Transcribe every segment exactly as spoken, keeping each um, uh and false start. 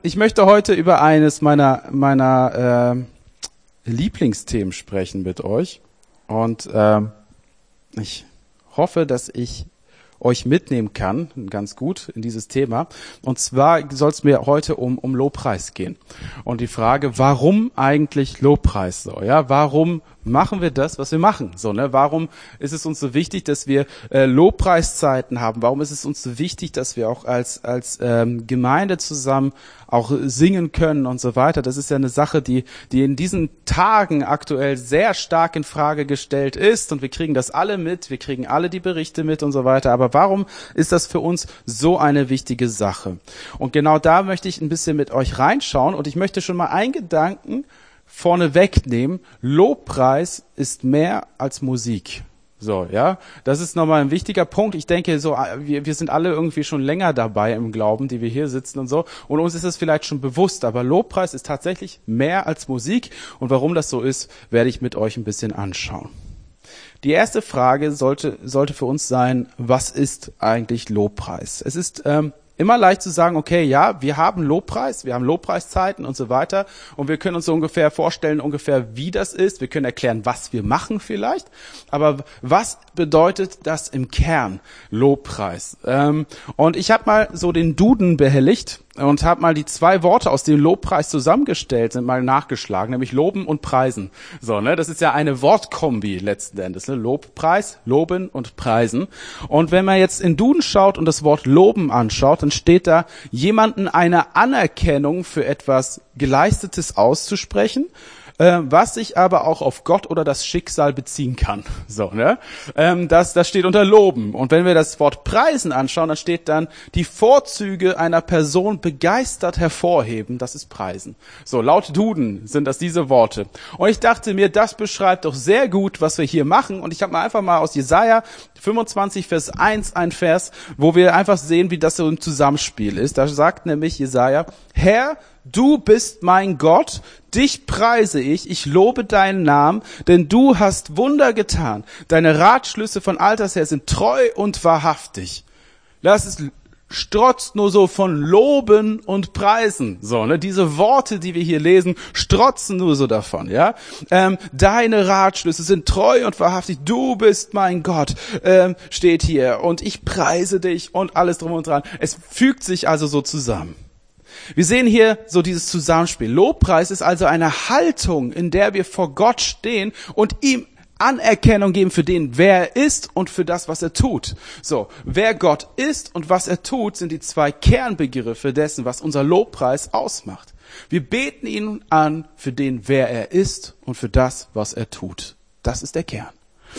ich möchte heute über eines meiner meiner äh, Lieblingsthemen sprechen mit euch. Und äh, ich hoffe, dass ich euch mitnehmen kann, ganz gut in dieses Thema. Und zwar soll es mir heute um um Lobpreis gehen. Und die Frage, warum eigentlich Lobpreis so? Ja, warum machen wir das, was wir machen? So, ne? Warum ist es uns so wichtig, dass wir äh, Lobpreiszeiten haben? Warum ist es uns so wichtig, dass wir auch als als ähm, Gemeinde zusammen auch singen können und so weiter? Das ist ja eine Sache, die die in diesen Tagen aktuell sehr stark in Frage gestellt ist. Und wir kriegen das alle mit, wir kriegen alle die Berichte mit und so weiter. Aber warum ist das für uns so eine wichtige Sache? Und genau da möchte ich ein bisschen mit euch reinschauen. Und ich möchte schon mal einen Gedanken vorne wegnehmen. Lobpreis ist mehr als Musik. So, ja, das ist nochmal ein wichtiger Punkt. Ich denke, so wir, wir sind alle irgendwie schon länger dabei im Glauben, die wir hier sitzen und so. Und uns ist es vielleicht schon bewusst, aber Lobpreis ist tatsächlich mehr als Musik. Und warum das so ist, werde ich mit euch ein bisschen anschauen. Die erste Frage sollte sollte für uns sein: Was ist eigentlich Lobpreis? Es ist ähm, immer leicht zu sagen, okay, ja, wir haben Lobpreis, wir haben Lobpreiszeiten und so weiter, und wir können uns so ungefähr vorstellen, ungefähr wie das ist. Wir können erklären, was wir machen vielleicht, aber was bedeutet das im Kern, Lobpreis? Ähm, und ich habe mal so den Duden behelligt und habe mal die zwei Worte aus dem Lobpreis zusammengestellt, sind mal nachgeschlagen, nämlich loben und preisen. So, ne, das ist ja eine Wortkombi letzten Endes, ne? Lobpreis, loben und preisen. Und wenn man jetzt in Duden schaut und das Wort loben anschaut, dann steht da, jemanden eine Anerkennung für etwas Geleistetes auszusprechen, äh, was sich aber auch auf Gott oder das Schicksal beziehen kann. So, ne? Ähm, das, das steht unter Loben. Und wenn wir das Wort Preisen anschauen, dann steht dann, die Vorzüge einer Person begeistert hervorheben. Das ist Preisen. So, laut Duden sind das diese Worte. Und ich dachte mir, das beschreibt doch sehr gut, was wir hier machen. Und ich habe mal einfach mal aus Jesaja fünfundzwanzig, Vers eins, ein Vers, wo wir einfach sehen, wie das so im Zusammenspiel ist. Da sagt nämlich Jesaja, Herr, du bist mein Gott, dich preise ich, ich lobe deinen Namen, denn du hast Wunder getan. Deine Ratschlüsse von Alters her sind treu und wahrhaftig. Das ist strotzt nur so von Loben und Preisen. So, ne, diese Worte, die wir hier lesen, strotzen nur so davon, ja. Ähm, deine Ratschlüsse sind treu und wahrhaftig. Du bist mein Gott, ähm, steht hier. Und ich preise dich und alles drum und dran. Es fügt sich also so zusammen. Wir sehen hier so dieses Zusammenspiel. Lobpreis ist also eine Haltung, in der wir vor Gott stehen und ihm Anerkennung geben für den, wer er ist und für das, was er tut. So, wer Gott ist und was er tut, sind die zwei Kernbegriffe dessen, was unser Lobpreis ausmacht. Wir beten ihn an für den, wer er ist und für das, was er tut. Das ist der Kern.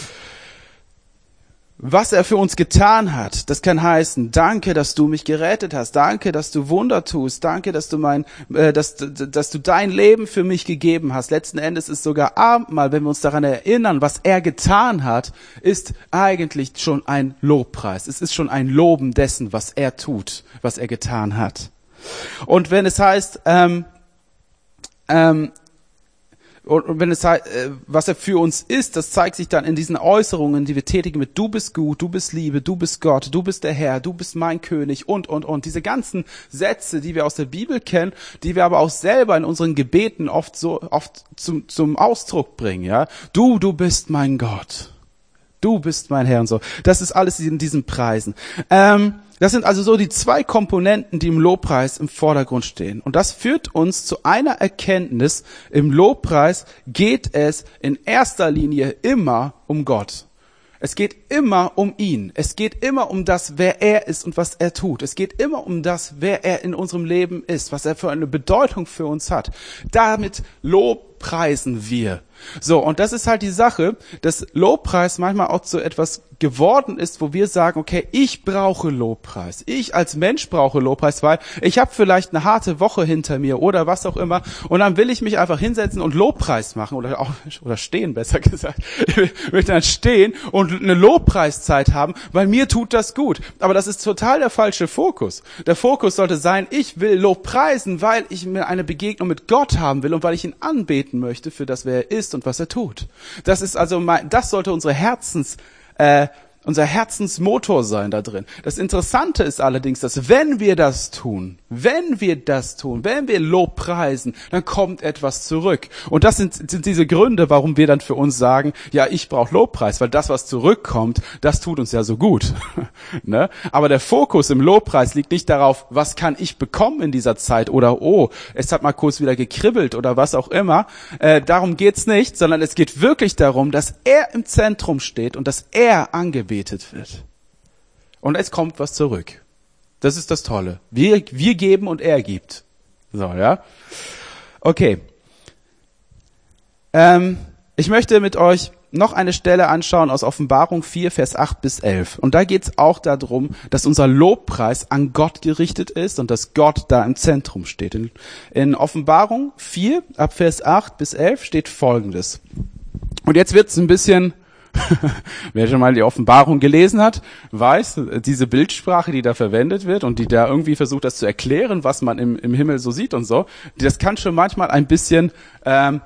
Was er für uns getan hat, das kann heißen, danke, dass du mich gerettet hast, danke, dass du Wunder tust, danke, dass du mein, äh, dass, dass du dein Leben für mich gegeben hast. Letzten Endes ist sogar Abendmahl, wenn wir uns daran erinnern, was er getan hat, ist eigentlich schon ein Lobpreis. Es ist schon ein Loben dessen, was er tut, was er getan hat. Und wenn es heißt, ähm, ähm, Und wenn es heißt, was er für uns ist, das zeigt sich dann in diesen Äußerungen, die wir tätigen mit du bist gut, du bist Liebe, du bist Gott, du bist der Herr, du bist mein König und, und, und. Diese ganzen Sätze, die wir aus der Bibel kennen, die wir aber auch selber in unseren Gebeten oft so, oft zum, zum Ausdruck bringen, ja. Du, du bist mein Gott. Du bist mein Herr und so. Das ist alles in diesen Preisen. Ähm, Das sind also so die zwei Komponenten, die im Lobpreis im Vordergrund stehen. Und das führt uns zu einer Erkenntnis: Im Lobpreis geht es in erster Linie immer um Gott. Es geht immer um ihn. Es geht immer um das, wer er ist und was er tut. Es geht immer um das, wer er in unserem Leben ist, was er für eine Bedeutung für uns hat. Damit lobpreisen wir. So, und das ist halt die Sache, dass Lobpreis manchmal auch so etwas geworden ist, wo wir sagen, okay, ich brauche Lobpreis. Ich als Mensch brauche Lobpreis, weil ich habe vielleicht eine harte Woche hinter mir oder was auch immer, und dann will ich mich einfach hinsetzen und Lobpreis machen oder auch oder stehen, besser gesagt. Ich will dann stehen und eine Lobpreiszeit haben, weil mir tut das gut. Aber das ist total der falsche Fokus. Der Fokus sollte sein, ich will Lobpreisen, weil ich mir eine Begegnung mit Gott haben will und weil ich ihn anbeten möchte für das, wer er ist und was er tut. Das ist also mein, das sollte unsere Herzens äh, unser Herzensmotor sein da drin. Das Interessante ist allerdings, dass wenn wir das tun, wenn wir das tun, wenn wir Lob preisen, dann kommt etwas zurück. Und das sind, sind diese Gründe, warum wir dann für uns sagen, ja, ich brauche Lobpreis, weil das, was zurückkommt, das tut uns ja so gut. Ne? Aber der Fokus im Lobpreis liegt nicht darauf, was kann ich bekommen in dieser Zeit oder oh, es hat mal kurz wieder gekribbelt oder was auch immer. Äh, darum geht's nicht, sondern es geht wirklich darum, dass er im Zentrum steht und dass er angebetet wird. Und es kommt was zurück. Das ist das Tolle. Wir, wir geben und er gibt. So, ja. Okay. Ähm, ich möchte mit euch noch eine Stelle anschauen aus Offenbarung vier, Vers acht bis elf. Und da geht es auch darum, dass unser Lobpreis an Gott gerichtet ist und dass Gott da im Zentrum steht. In, in Offenbarung vier, ab Vers acht bis elf steht Folgendes. Und jetzt wird es ein bisschen... Wer schon mal die Offenbarung gelesen hat, weiß, diese Bildsprache, die da verwendet wird und die da irgendwie versucht, das zu erklären, was man im, im Himmel so sieht und so, das kann schon manchmal ein bisschen, ähm,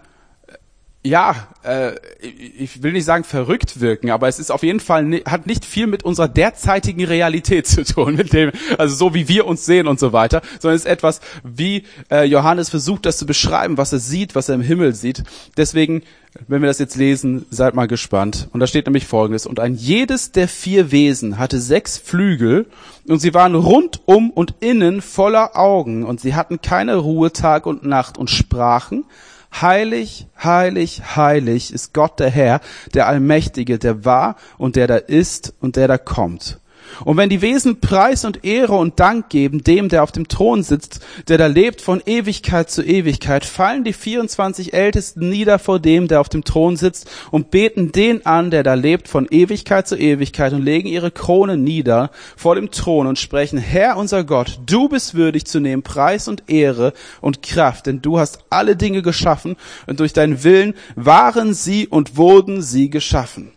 ja, äh, ich will nicht sagen verrückt wirken, aber es ist auf jeden Fall, hat nicht viel mit unserer derzeitigen Realität zu tun, mit dem, also so wie wir uns sehen und so weiter, sondern es ist etwas, wie äh, Johannes versucht, das zu beschreiben, was er sieht, was er im Himmel sieht. Deswegen, wenn wir das jetzt lesen, seid mal gespannt. Und da steht nämlich Folgendes: Und ein jedes der vier Wesen hatte sechs Flügel, und sie waren rundum und innen voller Augen, und sie hatten keine Ruhe Tag und Nacht und sprachen: Heilig, heilig, heilig ist Gott der Herr, der Allmächtige, der war und der da ist und der da kommt. Und wenn die Wesen Preis und Ehre und Dank geben dem, der auf dem Thron sitzt, der da lebt von Ewigkeit zu Ewigkeit, fallen die vierundzwanzig Ältesten nieder vor dem, der auf dem Thron sitzt, und beten den an, der da lebt von Ewigkeit zu Ewigkeit, und legen ihre Kronen nieder vor dem Thron und sprechen: Herr unser Gott, du bist würdig zu nehmen Preis und Ehre und Kraft, denn du hast alle Dinge geschaffen, und durch deinen Willen waren sie und wurden sie geschaffen.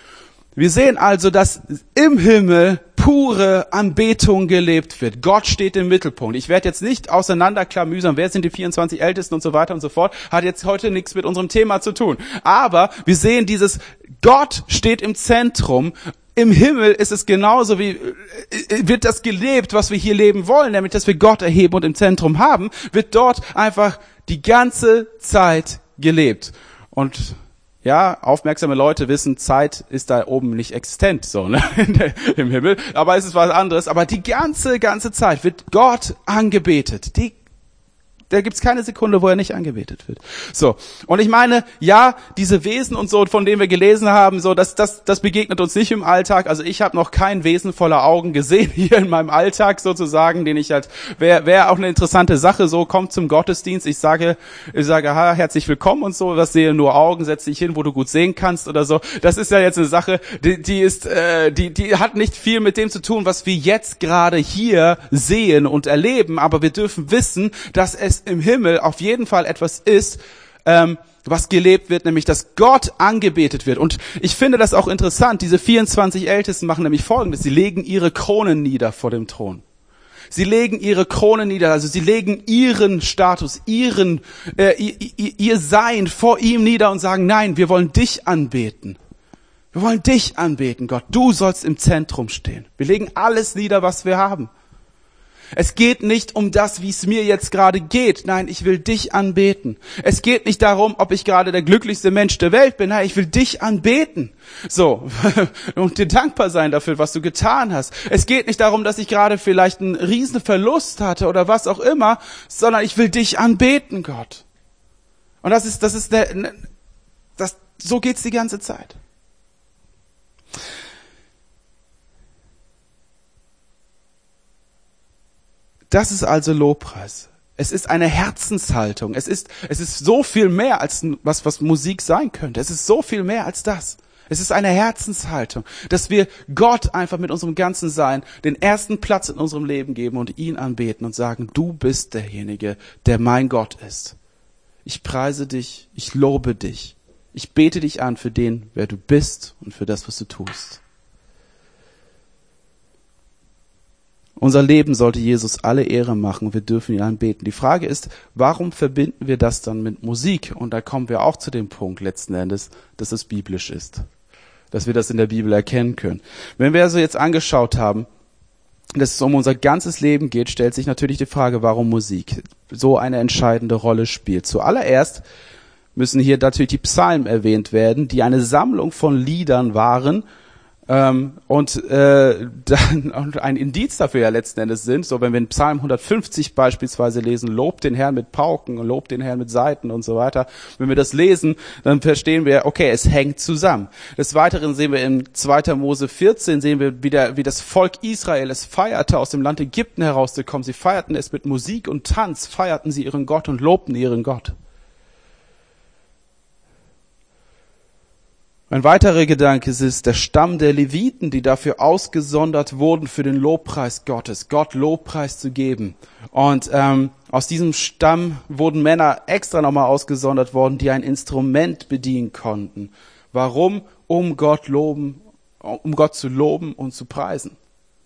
Wir sehen also, dass im Himmel pure Anbetung gelebt wird. Gott steht im Mittelpunkt. Ich werde jetzt nicht auseinanderklamüsern, wer sind die vierundzwanzig Ältesten und so weiter und so fort. Hat jetzt heute nichts mit unserem Thema zu tun. Aber wir sehen dieses, Gott steht im Zentrum. Im Himmel ist es genauso wie, wird das gelebt, was wir hier leben wollen, nämlich dass wir Gott erheben und im Zentrum haben, wird dort einfach die ganze Zeit gelebt. Und ja, aufmerksame Leute wissen, Zeit ist da oben nicht existent, so, ne, im Himmel. Aber es ist was anderes. Aber die ganze, ganze Zeit wird Gott angebetet. Die, da gibt's keine Sekunde, wo er nicht angebetet wird. So. Und ich meine, ja, diese Wesen und so, von denen wir gelesen haben, so, das, das, das begegnet uns nicht im Alltag. Also ich habe noch kein Wesen voller Augen gesehen hier in meinem Alltag sozusagen, den ich halt, wäre wär auch eine interessante Sache, so, kommt zum Gottesdienst, ich sage, ich sage, ha, herzlich willkommen und so, was sehe nur Augen, setz dich hin, wo du gut sehen kannst oder so. Das ist ja jetzt eine Sache, die, die ist, äh, die, die hat nicht viel mit dem zu tun, was wir jetzt gerade hier sehen und erleben, aber wir dürfen wissen, dass es im Himmel auf jeden Fall etwas ist, ähm, was gelebt wird, nämlich dass Gott angebetet wird. Und ich finde das auch interessant, diese vierundzwanzig Ältesten machen nämlich Folgendes: Sie legen ihre Kronen nieder vor dem Thron. Sie legen ihre Kronen nieder, also sie legen ihren Status, ihren, äh, ihr, ihr Sein vor ihm nieder und sagen: Nein, wir wollen dich anbeten. Wir wollen dich anbeten, Gott. Du sollst im Zentrum stehen. Wir legen alles nieder, was wir haben. Es geht nicht um das, wie es mir jetzt gerade geht. Nein, ich will dich anbeten. Es geht nicht darum, ob ich gerade der glücklichste Mensch der Welt bin. Nein, ich will dich anbeten. So. Und dir dankbar sein dafür, was du getan hast. Es geht nicht darum, dass ich gerade vielleicht einen riesen Verlust hatte oder was auch immer, sondern ich will dich anbeten, Gott. Und das ist, das ist der, das, so geht's die ganze Zeit. Das ist also Lobpreis. Es ist eine Herzenshaltung. Es ist, es ist so viel mehr als was, was Musik sein könnte. Es ist so viel mehr als das. Es ist eine Herzenshaltung, dass wir Gott einfach mit unserem ganzen Sein den ersten Platz in unserem Leben geben und ihn anbeten und sagen: Du bist derjenige, der mein Gott ist. Ich preise dich, ich lobe dich. Ich bete dich an für den, wer du bist und für das, was du tust. Unser Leben sollte Jesus alle Ehre machen. Wir dürfen ihn anbeten. Die Frage ist, warum verbinden wir das dann mit Musik? Und da kommen wir auch zu dem Punkt letzten Endes, dass es biblisch ist. Dass wir das in der Bibel erkennen können. Wenn wir also jetzt angeschaut haben, dass es um unser ganzes Leben geht, stellt sich natürlich die Frage, warum Musik so eine entscheidende Rolle spielt. Zuallererst müssen hier natürlich die Psalmen erwähnt werden, die eine Sammlung von Liedern waren, ähm, und äh, dann und ein Indiz dafür ja letzten Endes sind. So, wenn wir in Psalm hundertfünfzig beispielsweise lesen, lobt den Herrn mit Pauken und lobt den Herrn mit Saiten und so weiter. Wenn wir das lesen, dann verstehen wir, okay, es hängt zusammen. Des Weiteren sehen wir in zweiter Mose vierzehn, sehen wir, wie, der, wie das Volk Israel es feierte, aus dem Land Ägypten herauszukommen. Sie feierten es mit Musik und Tanz, feierten sie ihren Gott und lobten ihren Gott. Ein weiterer Gedanke ist der Stamm der Leviten, die dafür ausgesondert wurden, für den Lobpreis Gottes, Gott Lobpreis zu geben. Und ähm, aus diesem Stamm wurden Männer extra nochmal ausgesondert worden, die ein Instrument bedienen konnten. Warum? Um Gott loben, um Gott zu loben und zu preisen.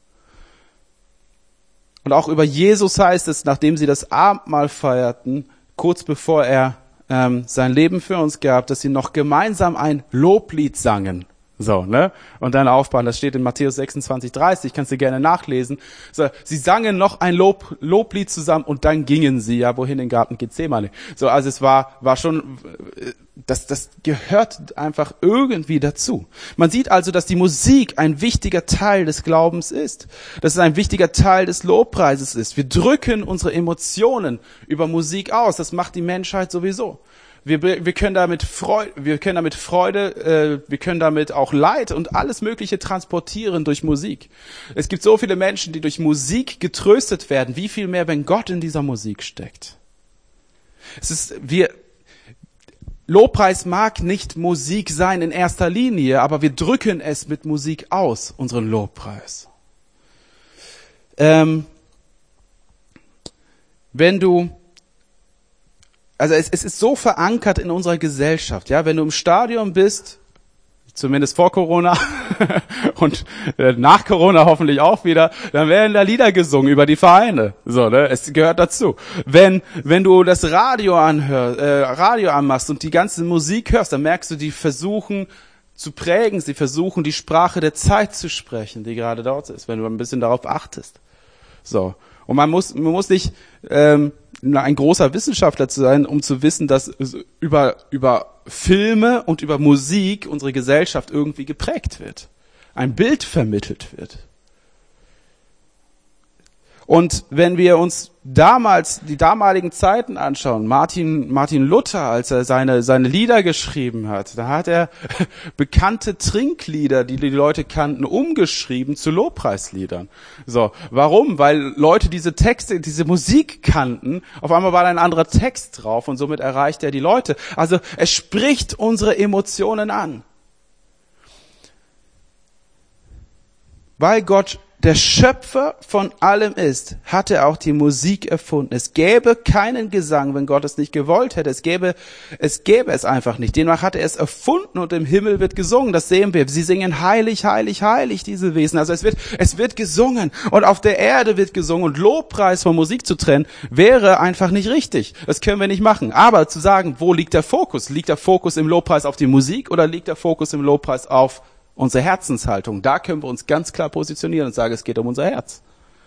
Und auch über Jesus heißt es, nachdem sie das Abendmahl feierten, kurz bevor er Ähm, sein Leben für uns gab, dass sie noch gemeinsam ein Loblied sangen. So, ne? Und dann aufbauen, das steht in Matthäus sechsundzwanzig, dreißig, kannst du gerne nachlesen. So, sie sangen noch ein Lob, Loblied zusammen und dann gingen sie, ja, wohin, in den Garten Gethsemane. So, also es war, war schon, das, das gehört einfach irgendwie dazu. Man sieht also, dass die Musik ein wichtiger Teil des Glaubens ist. Dass es ein wichtiger Teil des Lobpreises ist. Wir drücken unsere Emotionen über Musik aus. Das macht die Menschheit sowieso. Wir, wir können damit Freude, wir können damit Freude, äh, wir können damit auch Leid und alles Mögliche transportieren durch Musik. Es gibt so viele Menschen, die durch Musik getröstet werden. Wie viel mehr, wenn Gott in dieser Musik steckt? Es ist, wir, Lobpreis mag nicht Musik sein in erster Linie, aber wir drücken es mit Musik aus, unseren Lobpreis. Ähm, wenn du Also es, es ist so verankert in unserer Gesellschaft, ja, wenn du im Stadion bist, zumindest vor Corona und äh, nach Corona hoffentlich auch wieder, dann werden da Lieder gesungen über die Vereine. So, ne, es gehört dazu. Wenn wenn du das Radio anhörst, äh, Radio anmachst und die ganze Musik hörst, dann merkst du, die versuchen zu prägen, sie versuchen die Sprache der Zeit zu sprechen, die gerade dort ist, wenn du ein bisschen darauf achtest. So. Und man muss, man muss nicht ähm, ein großer Wissenschaftler zu sein, um zu wissen, dass über, über Filme und über Musik unsere Gesellschaft irgendwie geprägt wird. Ein Bild vermittelt wird. Und wenn wir uns damals, die damaligen Zeiten anschauen, Martin, Martin Luther, als er seine, seine Lieder geschrieben hat, da hat er bekannte Trinklieder, die die Leute kannten, umgeschrieben zu Lobpreisliedern. So. Warum? Weil Leute diese Texte, diese Musik kannten, auf einmal war da ein anderer Text drauf und somit erreicht er die Leute. Also, es spricht unsere Emotionen an. Weil Gott der Schöpfer von allem ist, hat er auch die Musik erfunden. Es gäbe keinen Gesang, wenn Gott es nicht gewollt hätte. Es gäbe, es gäbe es einfach nicht. Demnach hat er es erfunden und im Himmel wird gesungen. Das sehen wir. Sie singen heilig, heilig, heilig, diese Wesen. Also es wird, es wird gesungen und auf der Erde wird gesungen und Lobpreis von Musik zu trennen wäre einfach nicht richtig. Das können wir nicht machen. Aber zu sagen, wo liegt der Fokus? Liegt der Fokus im Lobpreis auf die Musik oder liegt der Fokus im Lobpreis auf unsere Herzenshaltung? Da können wir uns ganz klar positionieren und sagen, es geht um unser Herz.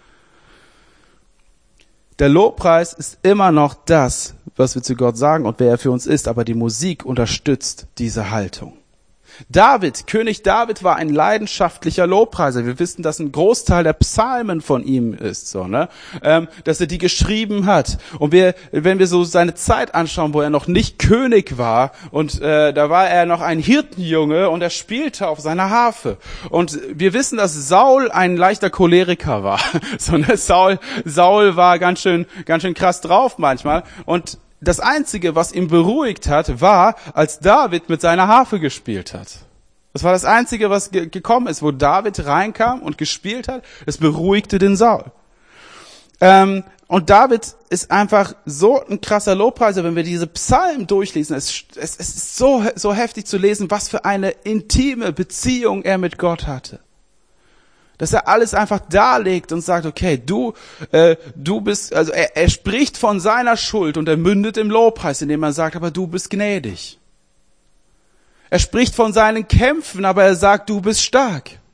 Der Lobpreis ist immer noch das, was wir zu Gott sagen und wer er für uns ist, aber die Musik unterstützt diese Haltung. David, König David war ein leidenschaftlicher Lobpreiser. Wir wissen, dass ein Großteil der Psalmen von ihm ist, so, ne, ähm, dass er die geschrieben hat. Und wir, wenn wir so seine Zeit anschauen, wo er noch nicht König war und äh, da war er noch ein Hirtenjunge und er spielte auf seiner Harfe. Und wir wissen, dass Saul ein leichter Choleriker war. So, ne, Saul, Saul war ganz schön, ganz schön krass drauf manchmal und das Einzige, was ihn beruhigt hat, war, als David mit seiner Harfe gespielt hat. Das war das Einzige, was ge- gekommen ist, wo David reinkam und gespielt hat. Es beruhigte den Saul. Ähm, und David ist einfach so ein krasser Lobpreiser, wenn wir diese Psalmen durchlesen. Es, es, es ist so, so heftig zu lesen, was für eine intime Beziehung er mit Gott hatte. Dass er alles einfach darlegt und sagt, okay, du, äh, du bist, also er, er spricht von seiner Schuld und er mündet im Lobpreis, indem er sagt, aber du bist gnädig. Er spricht von seinen Kämpfen, aber er sagt, du bist stark.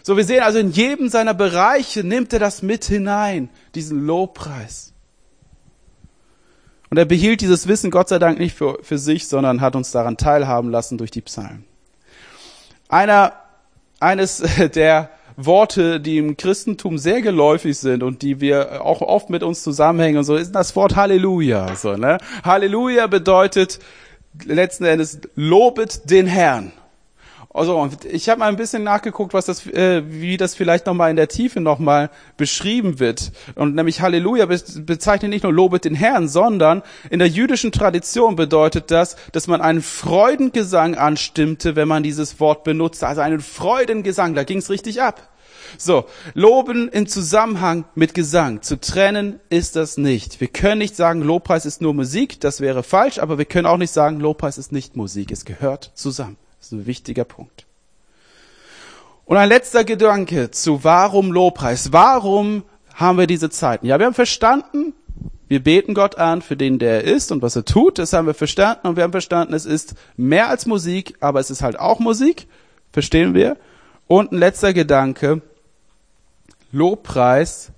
So, wir sehen also in jedem seiner Bereiche nimmt er das mit hinein, diesen Lobpreis. Und er behielt dieses Wissen Gott sei Dank nicht für, für sich, sondern hat uns daran teilhaben lassen durch die Psalmen. Einer, eines der Worte, die im Christentum sehr geläufig sind und die wir auch oft mit uns zusammenhängen und so, ist das Wort Halleluja. So, ne? Halleluja bedeutet letzten Endes, lobet den Herrn. Also, ich habe mal ein bisschen nachgeguckt, was das, äh, wie das vielleicht nochmal in der Tiefe nochmal beschrieben wird. Und nämlich Halleluja bezeichnet nicht nur lobet den Herrn, sondern in der jüdischen Tradition bedeutet das, dass man einen Freudengesang anstimmte, wenn man dieses Wort benutzte. Also einen Freudengesang, da ging's richtig ab. So, loben im Zusammenhang mit Gesang. Zu trennen ist das nicht. Wir können nicht sagen, Lobpreis ist nur Musik, das wäre falsch, aber wir können auch nicht sagen, Lobpreis ist nicht Musik. Es gehört zusammen. Das ist ein wichtiger Punkt. Und ein letzter Gedanke zu warum Lobpreis. Warum haben wir diese Zeiten? Ja, wir haben verstanden, wir beten Gott an für den, der er ist und was er tut. Das haben wir verstanden und wir haben verstanden, es ist mehr als Musik, aber es ist halt auch Musik. Verstehen wir? Und ein letzter Gedanke. Lobpreis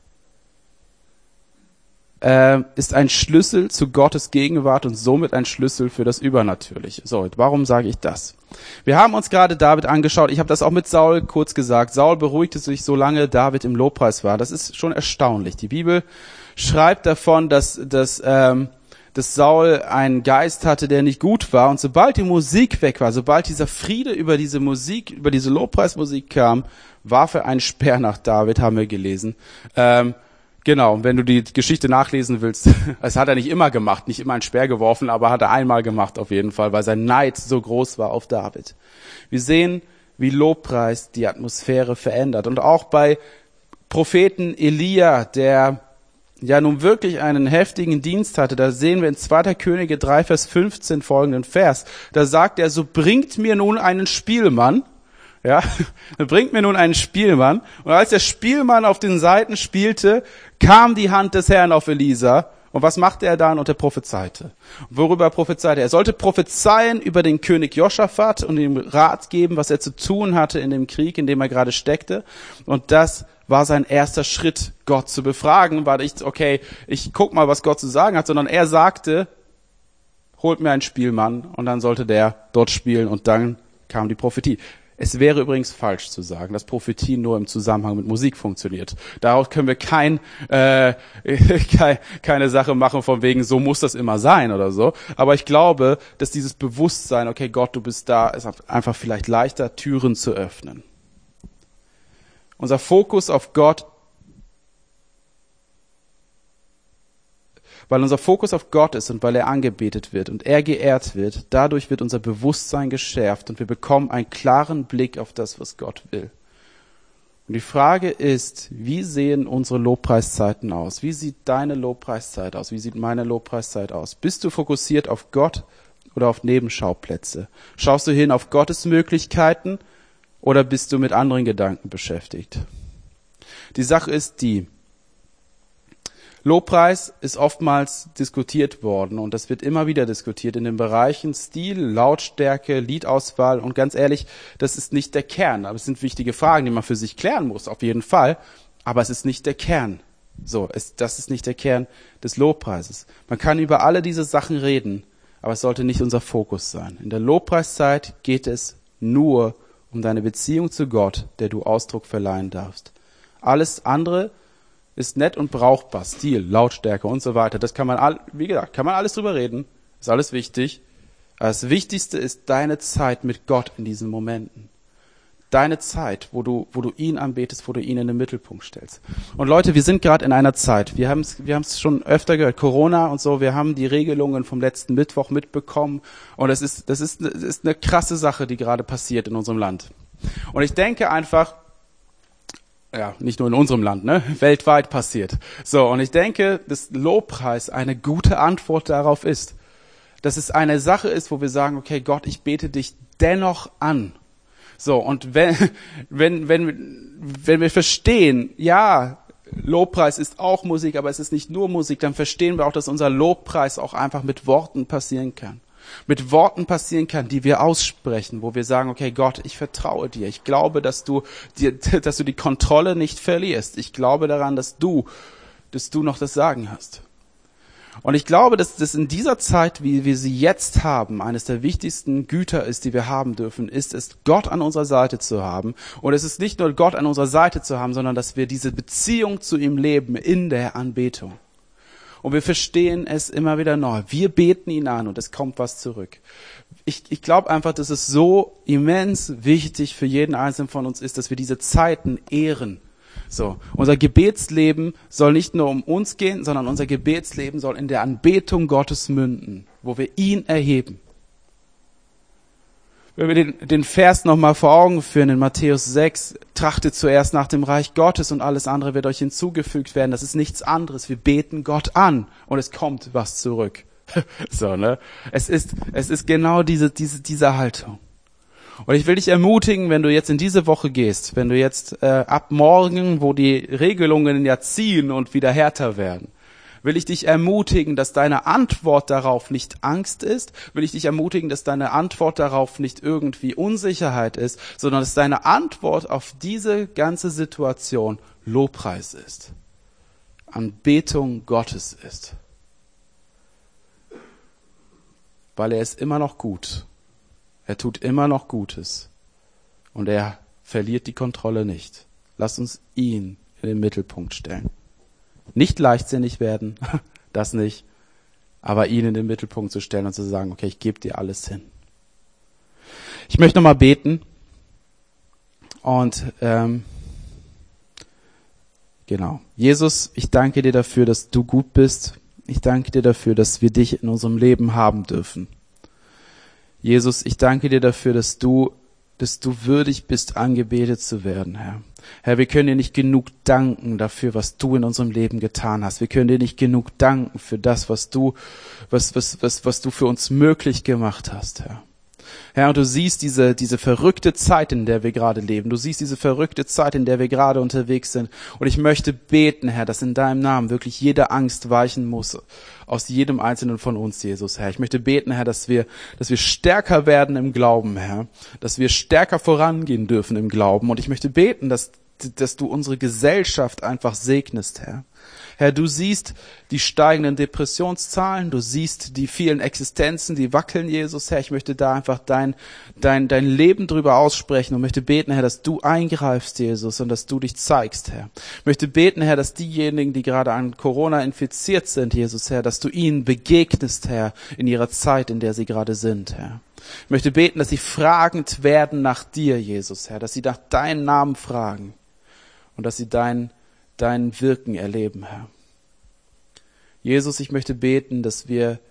äh, ist ein Schlüssel zu Gottes Gegenwart und somit ein Schlüssel für das Übernatürliche. So, warum sage ich das? Wir haben uns gerade David angeschaut. Ich habe das auch mit Saul kurz gesagt. Saul beruhigte sich, solange David im Lobpreis war. Das ist schon erstaunlich. Die Bibel schreibt davon, dass, dass, ähm, dass Saul einen Geist hatte, der nicht gut war. Und sobald die Musik weg war, sobald dieser Friede über diese Musik, über diese Lobpreismusik kam, warf er einen Speer nach David, haben wir gelesen. Ähm, genau, und wenn du die Geschichte nachlesen willst, das hat er nicht immer gemacht, nicht immer einen Speer geworfen, aber hat er einmal gemacht auf jeden Fall, weil sein Neid so groß war auf David. Wir sehen, wie Lobpreis die Atmosphäre verändert. Und auch bei Propheten Elia, der ja nun wirklich einen heftigen Dienst hatte, da sehen wir in zweiter Könige drei, Vers fünfzehn folgenden Vers. Da sagt er, so bringt mir nun einen Spielmann. Ja, bringt mir nun einen Spielmann. Und als der Spielmann auf den Saiten spielte, kam die Hand des Herrn auf Elisa. Und was machte er dann? Und er prophezeite. Worüber prophezeite er? Er sollte prophezeien über den König Josaphat und ihm Rat geben, was er zu tun hatte in dem Krieg, in dem er gerade steckte. Und das war sein erster Schritt, Gott zu befragen. War nicht, okay, ich guck mal, was Gott zu sagen hat, sondern er sagte, holt mir einen Spielmann. Und dann sollte der dort spielen. Und dann kam die Prophetie. Es wäre übrigens falsch zu sagen, dass Prophetie nur im Zusammenhang mit Musik funktioniert. Daraus können wir kein, äh, kein, keine Sache machen von wegen, so muss das immer sein oder so. Aber ich glaube, dass dieses Bewusstsein, okay, Gott, du bist da, ist einfach vielleicht leichter, Türen zu öffnen. Unser Fokus auf Gott, weil unser Fokus auf Gott ist und weil er angebetet wird und er geehrt wird, dadurch wird unser Bewusstsein geschärft und wir bekommen einen klaren Blick auf das, was Gott will. Und die Frage ist, wie sehen unsere Lobpreiszeiten aus? Wie sieht deine Lobpreiszeit aus? Wie sieht meine Lobpreiszeit aus? Bist du fokussiert auf Gott oder auf Nebenschauplätze? Schaust du hin auf Gottes Möglichkeiten oder bist du mit anderen Gedanken beschäftigt? Die Sache ist die, Lobpreis ist oftmals diskutiert worden und das wird immer wieder diskutiert in den Bereichen Stil, Lautstärke, Liedauswahl und ganz ehrlich, das ist nicht der Kern, aber es sind wichtige Fragen, die man für sich klären muss, auf jeden Fall, aber es ist nicht der Kern. So, es, das ist nicht der Kern des Lobpreises. Man kann über alle diese Sachen reden, aber es sollte nicht unser Fokus sein. In der Lobpreiszeit geht es nur um deine Beziehung zu Gott, der du Ausdruck verleihen darfst. Alles andere ist nett und brauchbar, Stil, Lautstärke und so weiter. Das kann man, all, wie gesagt, kann man alles drüber reden, ist alles wichtig. Aber das Wichtigste ist deine Zeit mit Gott in diesen Momenten. Deine Zeit, wo du, wo du ihn anbetest, wo du ihn in den Mittelpunkt stellst. Und Leute, wir sind gerade in einer Zeit, wir haben es wir haben es schon öfter gehört, Corona und so, wir haben die Regelungen vom letzten Mittwoch mitbekommen und das ist, das ist, das ist eine krasse Sache, die gerade passiert in unserem Land. Und ich denke einfach, ja, nicht nur in unserem Land, ne, weltweit passiert. So, und ich denke, dass Lobpreis eine gute Antwort darauf ist. Dass es eine Sache ist, wo wir sagen, okay, Gott, ich bete dich dennoch an. So, und wenn, wenn, wenn, wenn wir verstehen, ja, Lobpreis ist auch Musik, aber es ist nicht nur Musik, dann verstehen wir auch, dass unser Lobpreis auch einfach mit Worten passieren kann. mit Worten passieren kann, die wir aussprechen, wo wir sagen, okay, Gott, ich vertraue dir. Ich glaube, dass du dir, dass du die Kontrolle nicht verlierst. Ich glaube daran, dass du, dass du noch das Sagen hast. Und ich glaube, dass das in dieser Zeit, wie wir sie jetzt haben, eines der wichtigsten Güter ist, die wir haben dürfen, ist es, Gott an unserer Seite zu haben. Und es ist nicht nur Gott an unserer Seite zu haben, sondern dass wir diese Beziehung zu ihm leben in der Anbetung. Und wir verstehen es immer wieder neu. Wir beten ihn an und es kommt was zurück. Ich, ich glaube einfach, dass es so immens wichtig für jeden Einzelnen von uns ist, dass wir diese Zeiten ehren. So, unser Gebetsleben soll nicht nur um uns gehen, sondern unser Gebetsleben soll in der Anbetung Gottes münden, wo wir ihn erheben. Wenn wir den, den Vers nochmal vor Augen führen in Matthäus sechs, trachtet zuerst nach dem Reich Gottes und alles andere wird euch hinzugefügt werden. Das ist nichts anderes. Wir beten Gott an und es kommt was zurück. So, ne? Es ist, es ist genau diese, diese, diese Haltung. Und ich will dich ermutigen, wenn du jetzt in diese Woche gehst, wenn du jetzt äh, ab morgen, wo die Regelungen ja ziehen und wieder härter werden, will ich dich ermutigen, dass deine Antwort darauf nicht Angst ist, will ich dich ermutigen, dass deine Antwort darauf nicht irgendwie Unsicherheit ist, sondern dass deine Antwort auf diese ganze Situation Lobpreis ist, Anbetung Gottes ist. Weil er ist immer noch gut. Er tut immer noch Gutes. Und er verliert die Kontrolle nicht. Lass uns ihn in den Mittelpunkt stellen. Nicht leichtsinnig werden, das nicht, aber ihn in den Mittelpunkt zu stellen und zu sagen, okay, ich gebe dir alles hin. Ich möchte nochmal beten und ähm, genau. Jesus, ich danke dir dafür, dass du gut bist. Ich danke dir dafür, dass wir dich in unserem Leben haben dürfen. Jesus, ich danke dir dafür, dass du dass du würdig bist, angebetet zu werden, Herr. Herr, wir können dir nicht genug danken dafür, was du in unserem Leben getan hast. Wir können dir nicht genug danken für das, was du, was, was, was, was du für uns möglich gemacht hast, Herr. Herr, und du siehst diese, diese verrückte Zeit, in der wir gerade leben. Du siehst diese verrückte Zeit, in der wir gerade unterwegs sind. Und ich möchte beten, Herr, dass in deinem Namen wirklich jede Angst weichen muss aus jedem Einzelnen von uns, Jesus, Herr. Ich möchte beten, Herr, dass wir, dass wir stärker werden im Glauben, Herr. Dass wir stärker vorangehen dürfen im Glauben. Und ich möchte beten, dass, dass du unsere Gesellschaft einfach segnest, Herr. Herr, du siehst die steigenden Depressionszahlen, du siehst die vielen Existenzen, die wackeln, Jesus, Herr. Ich möchte da einfach dein, dein, dein Leben drüber aussprechen und möchte beten, Herr, dass du eingreifst, Jesus, und dass du dich zeigst, Herr. Ich möchte beten, Herr, dass diejenigen, die gerade an Corona infiziert sind, Jesus, Herr, dass du ihnen begegnest, Herr, in ihrer Zeit, in der sie gerade sind, Herr. Ich möchte beten, dass sie fragend werden nach dir, Jesus, Herr, dass sie nach deinem Namen fragen und dass sie dein dein Wirken erleben, Herr. Jesus, ich möchte beten, dass wir,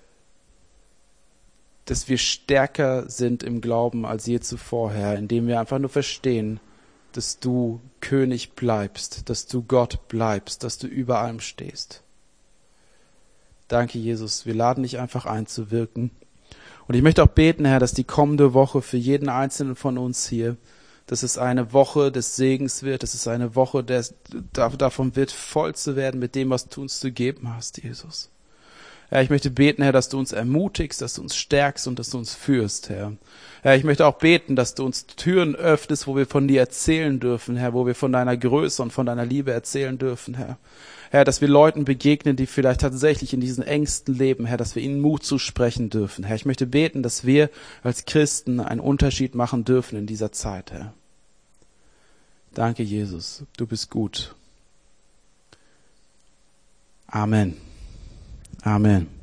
dass wir stärker sind im Glauben als je zuvor, Herr, indem wir einfach nur verstehen, dass du König bleibst, dass du Gott bleibst, dass du über allem stehst. Danke, Jesus. Wir laden dich einfach ein zu wirken. Und ich möchte auch beten, Herr, dass die kommende Woche für jeden Einzelnen von uns hier, dass es eine Woche des Segens wird, dass es eine Woche des, davon wird, voll zu werden mit dem, was du uns zu geben hast, Jesus. Herr, ich möchte beten, Herr, dass du uns ermutigst, dass du uns stärkst und dass du uns führst, Herr. Herr, ich möchte auch beten, dass du uns Türen öffnest, wo wir von dir erzählen dürfen, Herr, wo wir von deiner Größe und von deiner Liebe erzählen dürfen, Herr. Herr, dass wir Leuten begegnen, die vielleicht tatsächlich in diesen Ängsten leben, Herr, dass wir ihnen Mut zusprechen dürfen. Herr, ich möchte beten, dass wir als Christen einen Unterschied machen dürfen in dieser Zeit, Herr. Danke, Jesus. Du bist gut. Amen. Amen.